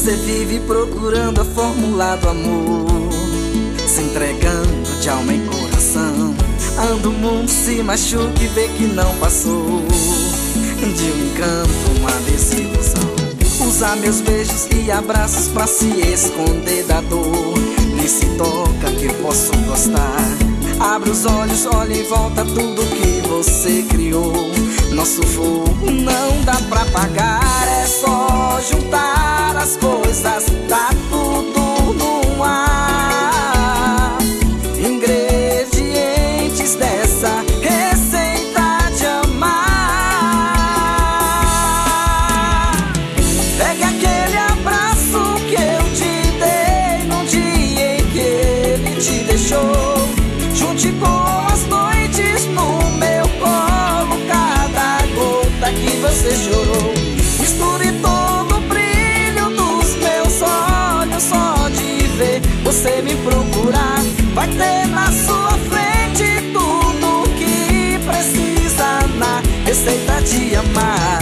Você vive procurando a fórmula do amor, se entregando de alma e coração. Anda o mundo, se machuca e vê que não passou de um encanto, uma desilusão. Usa meus beijos e abraços pra se esconder da dor. Nem se toca que eu posso gostar. Abre os olhos, olha em volta tudo que você criou. Nosso fogo não dá pra apagar. É só juntar as coisas, tá tudo no ar. Ingredientes dessa receita de amar. Pegue aquele abraço que eu te dei no dia em que ele te deixou. Junte com as noites no meu colo cada gota que você chorou. Misture todo o brilho dos meus olhos, só de ver você me procurar. Vai ter na sua frente tudo que precisa na receita de amar.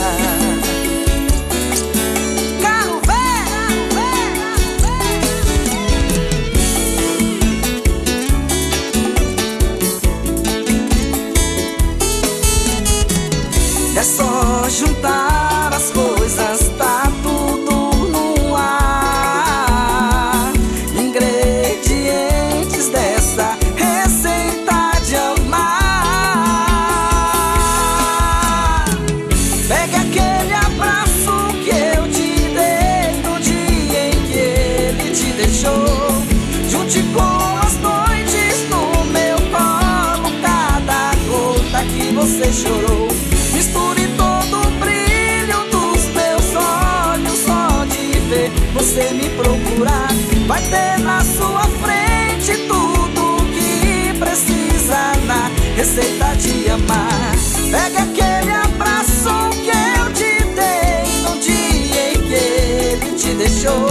É só juntar as coisas, tá tudo no ar. Ingredientes dessa receita de amar. Pegue aquele abraço que eu te dei no dia em que ele te deixou. Junte com as noites no meu colo cada gota que você chorou. Misture todo o brilho dos meus olhos, só de ver você me procurar. Vai ter na sua frente tudo que precisa na receita de amar. Pega aquele abraço que eu te dei no dia em que ele te deixou.